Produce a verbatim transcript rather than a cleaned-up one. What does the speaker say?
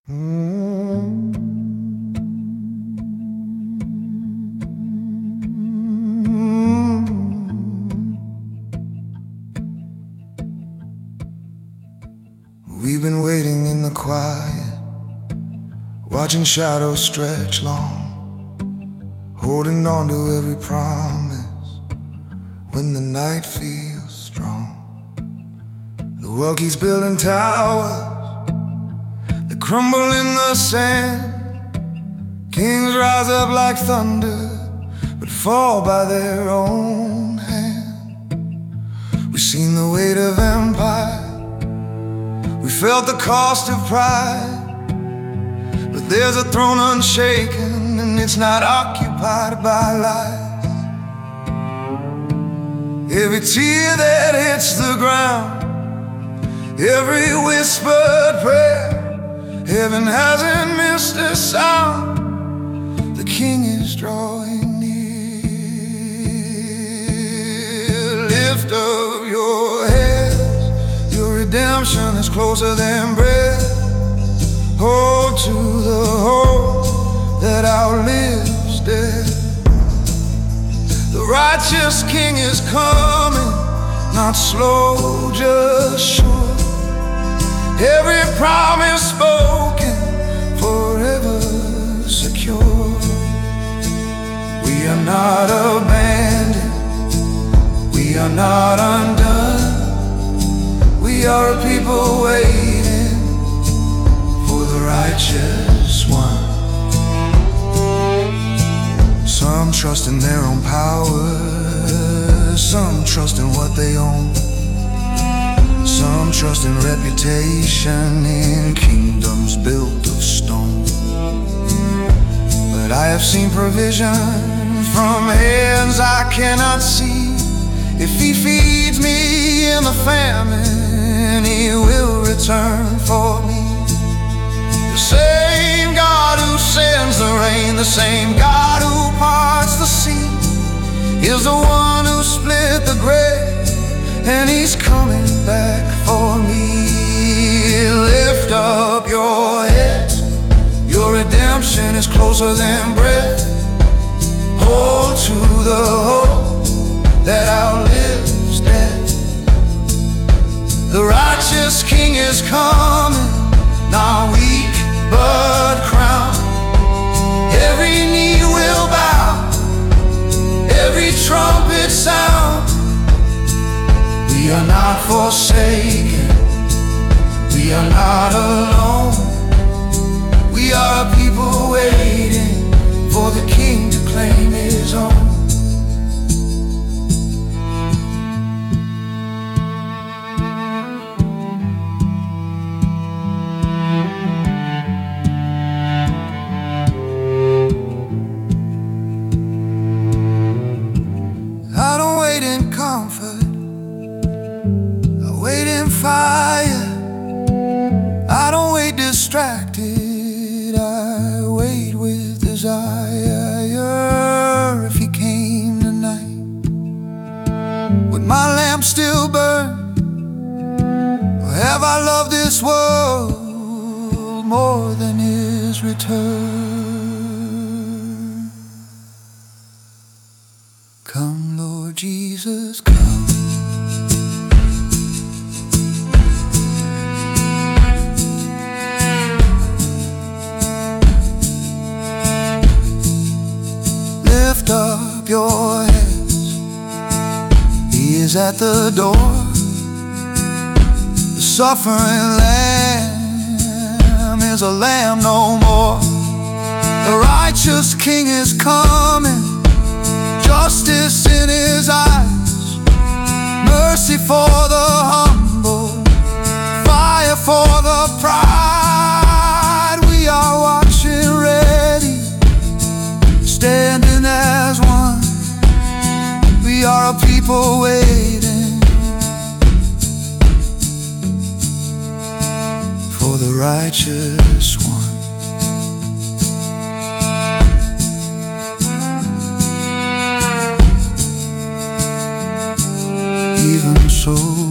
Mm-hmm. We've been waiting in the quiet, watching shadows stretch long, holding on to every promise when the night feels strong. The world keeps building towers that crumble in the sand. Kings rise up like thunder, but fall by their own hand. We've seen the weight of empire, we felt the cost of pride, but there's a throne unshaken, and it's not occupied by lies. Every tear that hits the ground, every whispered prayer, heaven hasn't missed a sound. The King is drawing near. Lift up your heads, your redemption is closer than breath. Hold to the hope that outlives death. The righteous King is coming, not slow, just sure. Every promise spoken, forever secure. We are not abandoned, we are not undone. We are a people waiting for the righteous one. Some trust in their own power, some trust in what they own. Some trust in reputation, in kingdoms built of stone. But I have seen provision from hands I cannot see. If He feeds me in the famine, He will return for me. The same God who sends the rain, the same God who parts the sea, is the one who split the grave, and He's coming back for me. Lift up your heads, your redemption is closer than breath. Hold to the hope that outlives death. The righteous King is coming, not weak but crowned. Every knee will bow, every trumpet sound. We are not forsaken, we are not alone. We are a people waiting for the King to claim His own. I don't wait in comfort, I wait in fire. I don't wait distracted, I wait with desire. If He came tonight, would my lamp still burn? Or have I loved this world more than His return? Come, Lord Jesus, come. Lift up your heads, He is at the door. The suffering lamb is a lamb no more. The righteous King is coming, justice in His eyes, mercy for the humble, fire for the pride. We are watching ready, standing as one. We are a people waiting for the righteous one. Even so,